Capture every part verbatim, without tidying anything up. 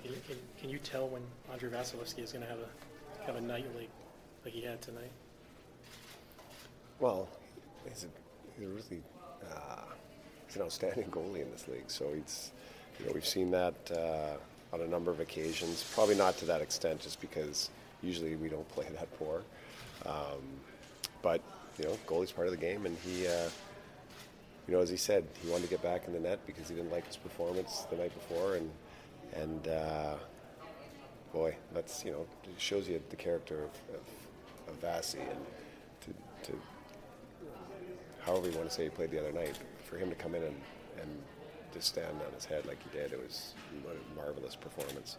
Can you, can, can you tell when Andrei Vasilevsky is going to have a have a night like like he had tonight? Well, he's a, he's a really uh, he's an outstanding goalie in this league. So he's, you know, we've seen that uh, on a number of occasions. Probably not to that extent, just because usually we don't play that poor. Um, but you know, goalie's part of the game, and he, uh, you know, as he said, he wanted to get back in the net because he didn't like his performance the night before, and and uh, boy, that's, you know, it shows you the character of, of, of Vasi, and to, to however you want to say he played the other night, for him to come in and, and just stand on his head like he did, it was a marvelous performance.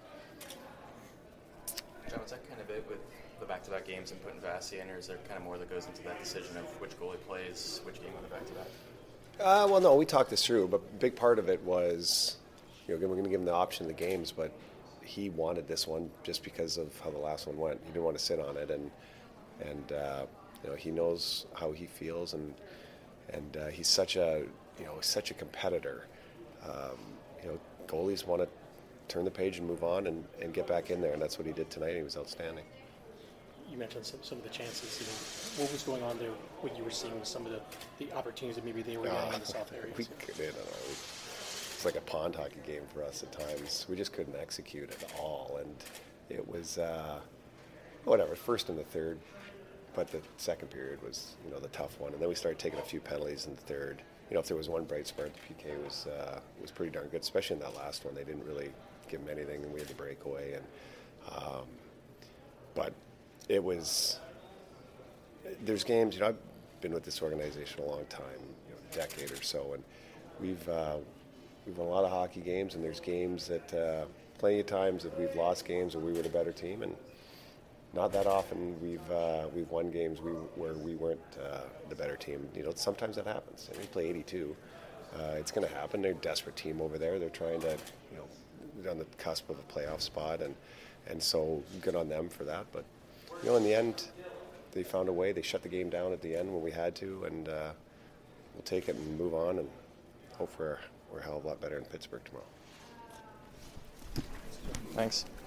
John, was that kind of it with the back-to-back games and putting Vasi in, or is there kind of more that goes into that decision of which goalie plays which game on the back-to-back? Uh, well, no, we talked this through, but a big part of it was, you know, we're going to give him the option of the games, but he wanted this one just because of how the last one went. He didn't want to sit on it, and and uh, you know, he knows how he feels, and and uh, he's such a, you know, such a competitor. Um, you know, goalies want to turn the page and move on and, and get back in there, and that's what he did tonight. He was outstanding. You mentioned some, some of the chances. You know, what was going on there? What you were seeing with some of the, the opportunities that maybe they were getting in the soft areas? We, you know, it's like a pond hockey game for us at times. We just couldn't execute at all, and it was uh, whatever. First and the third, but the second period was, you know, the tough one, and then we started taking a few penalties in the third. You know, if there was one bright spot, the P K was uh, was pretty darn good, especially in that last one. They didn't really give him anything, and we had the breakaway. And um, but it was. There's games. You know, I've been with this organization a long time, you know, a decade or so, and we've uh, we've won a lot of hockey games, and there's games that uh, plenty of times that we've lost games where we were the better team, and not that often we've uh, we've won games we, where we weren't uh, the better team. You know, sometimes that happens. And we play eighty-two. Uh, it's going to happen. They're a desperate team over there. They're trying to, you know, they're on the cusp of a playoff spot, and and so good on them for that. But you know, in the end, they found a way. They shut the game down at the end when we had to, and uh, we'll take it and move on and hope we're we're a hell of a lot better in Pittsburgh tomorrow. Thanks.